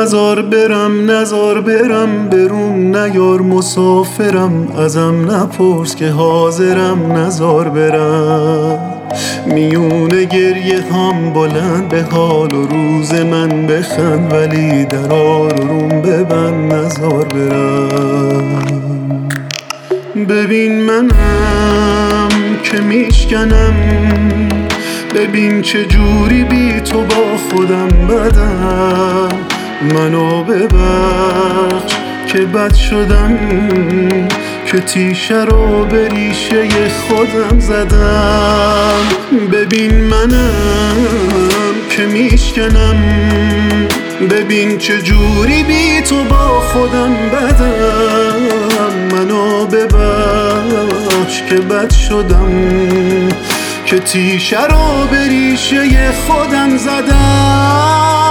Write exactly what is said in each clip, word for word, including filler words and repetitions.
نزار برم نزار برم برون نیار مسافرم، ازم نپرس که حاضرم نزار برم. میونه گریه هم بلند به حال و روز من بخند، ولی در آروم ببند نزار برم. ببین منم که میشکنم، ببین چه جوری بی تو با خودم بدم. منو ببخش که بد شدم، که تیشه رو به ریشه خودم زدم. ببین منم که میشکنم، ببین چه جوری بی تو با خودم بدم. منو ببخش که بد شدم، که تیشه رو به ریشه خودم زدم.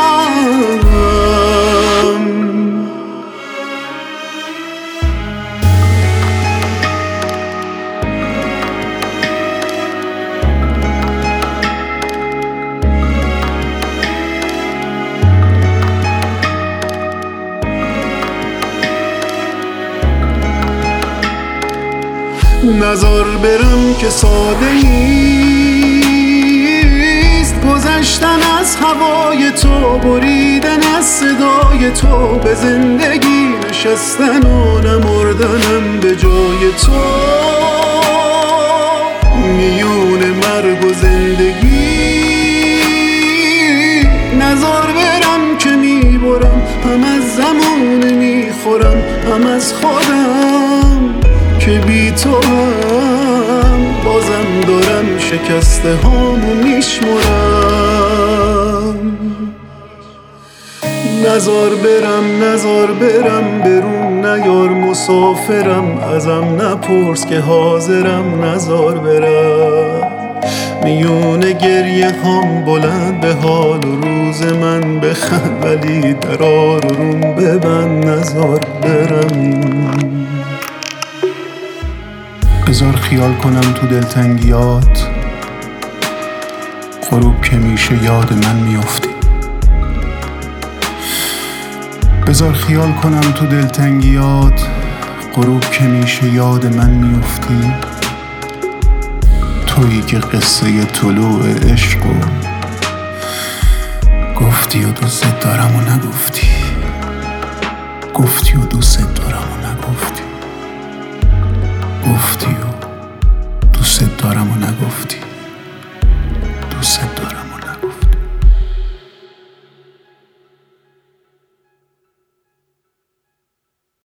نزار برم که ساده نیست، گذشتن از هوای تو، بریدن از صدای تو، به زندگی نشستن و نمردنم به جای تو. میون مرگ و زندگی نزار برم که میبرم، هم از زمان میخورم هم از خودم، که بی تو هم بازم دارم شکسته هامو میشمرم. نزار برم نزار برم برون نیار مسافرم، ازم نپرس که حاضرم نزار برم. میونه گریه هم بلند به حال و روز من بخند، ولی در آروم ببند نزار برم. بذار خیال کنم تو دلتنگیات، غروب که میشه یاد من میافتی. بذار خیال کنم تو دلتنگیات، غروب که میشه یاد من میافتی. تویی که قصه طلوع عشق و گفتی و دوست دارم و نگفتی، گفتی و دوست دارم و نگفتی، گفتی و دوست دارم و نگفتی، دوست دارم.